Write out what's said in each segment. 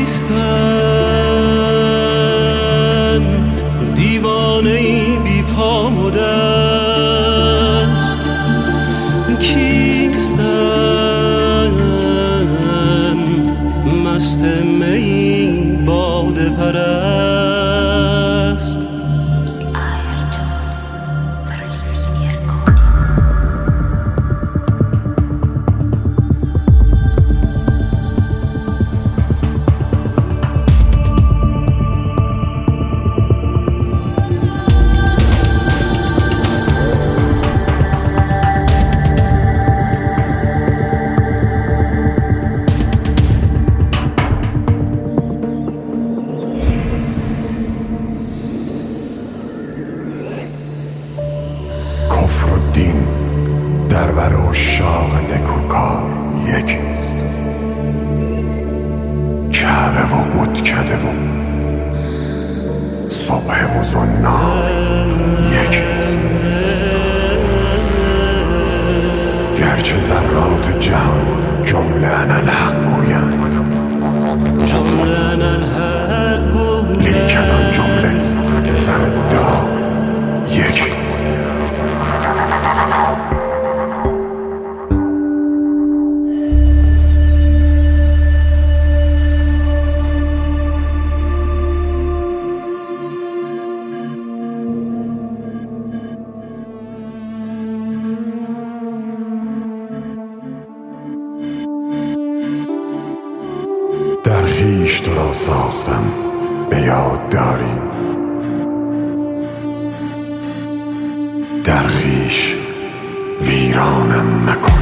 کیستن دیوانه‌ای بی پا و دست، کیستن مست می باده پرست. کفر و دین در بر عشاق نکوکار یکیست، کعبه و بتکده و صبح و زنار یکیست. گرچه ذرات جهان جمله انالحق گویند، لیک از آن جمله سر دار یکیست. در خویش تو را ساختم به یاد داری، در خویش ویرانم مکن.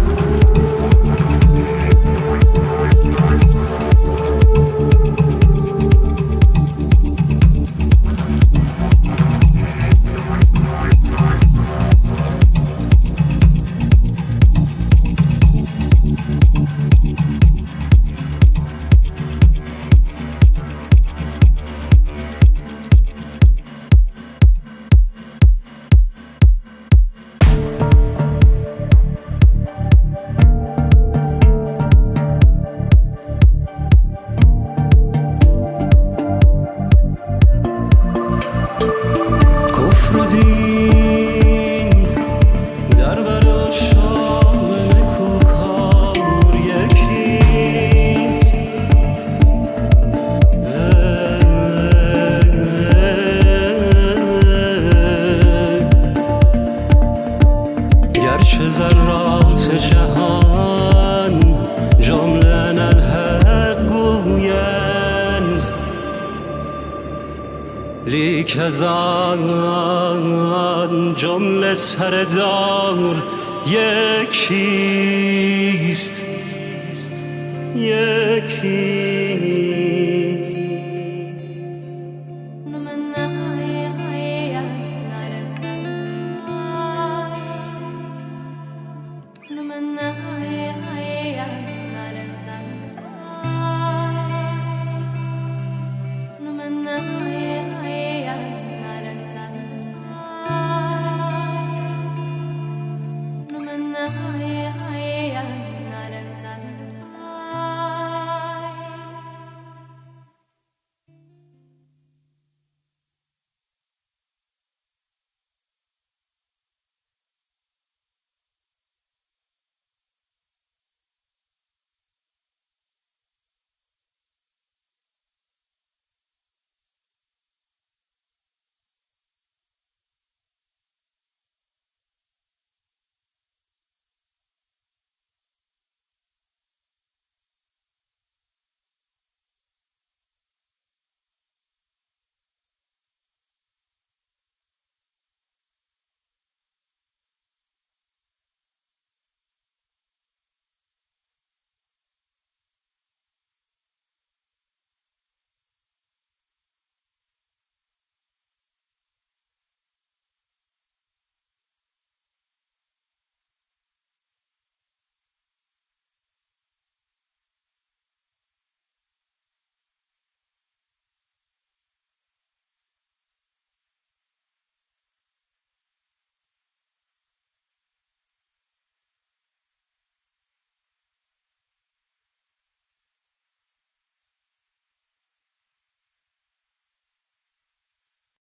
گرچه ذرات جهان جمله انالحق گویند، لیک از آن جمله سر دار یکیست.